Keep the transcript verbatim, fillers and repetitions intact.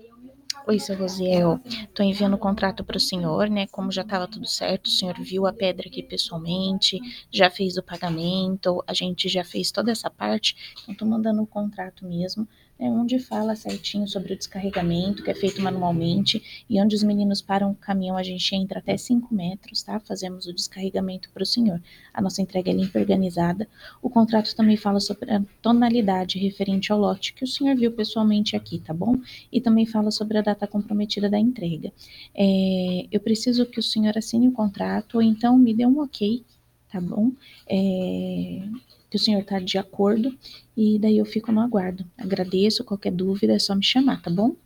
Oi, seu Rosiel, tô enviando o contrato para o senhor, né? Como já estava tudo certo, o senhor viu a pedra aqui pessoalmente, já fez o pagamento, a gente já fez toda essa parte, então tô mandando o contrato mesmo, né? Onde fala certinho sobre o descarregamento, que é feito manualmente, e onde os meninos param o caminhão, a gente entra até cinco metros, tá? Fazemos o descarregamento para o senhor. A nossa entrega é limpa e organizada. O contrato também fala sobre a tonalidade referente ao lote que o senhor viu pessoalmente aqui, tá bom? E também fala sobre a data comprometida da entrega. É, eu preciso que o senhor assine o contrato, ou então me dê um ok, tá bom? É, que o senhor está de acordo, e daí eu fico no aguardo. Agradeço, qualquer dúvida é só me chamar, tá bom?